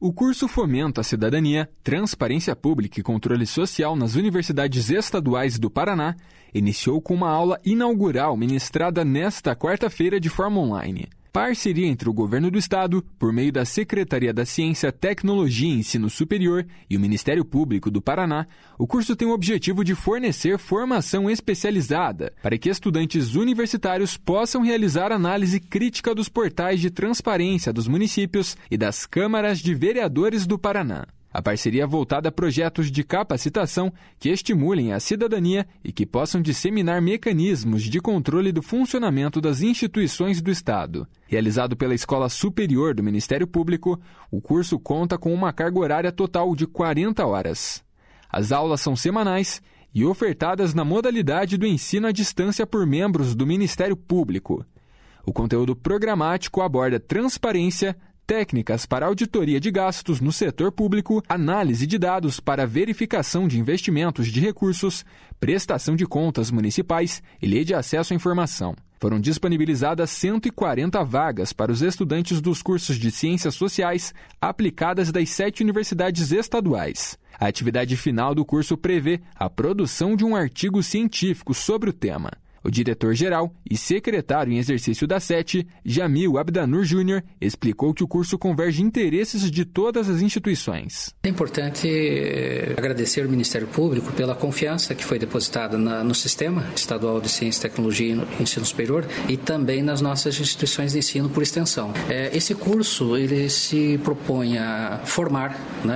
O curso Fomento à Cidadania, Transparência Pública e Controle Social nas Universidades Estaduais do Paraná iniciou com uma aula inaugural ministrada nesta quarta-feira de forma online. Parceria entre o Governo do Estado, por meio da Secretaria da Ciência, Tecnologia e Ensino Superior e o Ministério Público do Paraná, o curso tem o objetivo de fornecer formação especializada para que estudantes universitários possam realizar análise crítica dos portais de transparência dos municípios e das câmaras de vereadores do Paraná. A parceria é voltada a projetos de capacitação que estimulem a cidadania e que possam disseminar mecanismos de controle do funcionamento das instituições do Estado. Realizado pela Escola Superior do Ministério Público, o curso conta com uma carga horária total de 40 horas. As aulas são semanais e ofertadas na modalidade do ensino à distância por membros do Ministério Público. O conteúdo programático aborda transparência, técnicas para auditoria de gastos no setor público, análise de dados para verificação de investimentos de recursos, prestação de contas municipais e lei de acesso à informação. Foram disponibilizadas 140 vagas para os estudantes dos cursos de Ciências Sociais aplicadas das 7 universidades estaduais. A atividade final do curso prevê a produção de um artigo científico sobre o tema. O diretor-geral e secretário em exercício da SET, Jamil Abdanur Júnior, explicou que o curso converge interesses de todas as instituições. É importante agradecer ao Ministério Público pela confiança que foi depositada no Sistema Estadual de Ciência, Tecnologia e Ensino Superior e também nas nossas instituições de ensino por extensão. Esse curso ele se propõe a formar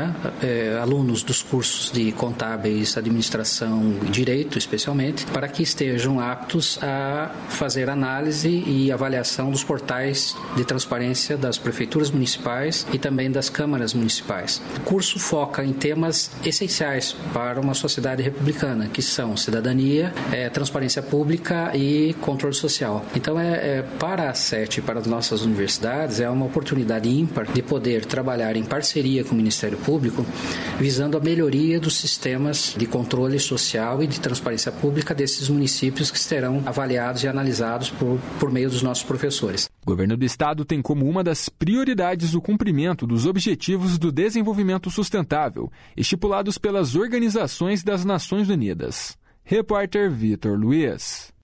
alunos dos cursos de contábeis, administração e direito, especialmente, para que estejam aptos a fazer análise e avaliação dos portais de transparência das prefeituras municipais e também das câmaras municipais. O curso foca em temas essenciais para uma sociedade republicana, que são cidadania, transparência pública e controle social. Então, para a SET e para as nossas universidades, é uma oportunidade ímpar de poder trabalhar em parceria com o Ministério Público, visando a melhoria dos sistemas de controle social e de transparência pública desses municípios que serão avaliados e analisados por meio dos nossos professores. O Governo do Estado tem como uma das prioridades o cumprimento dos Objetivos do Desenvolvimento Sustentável, estipulados pelas Organizações das Nações Unidas. Repórter Vitor Luiz.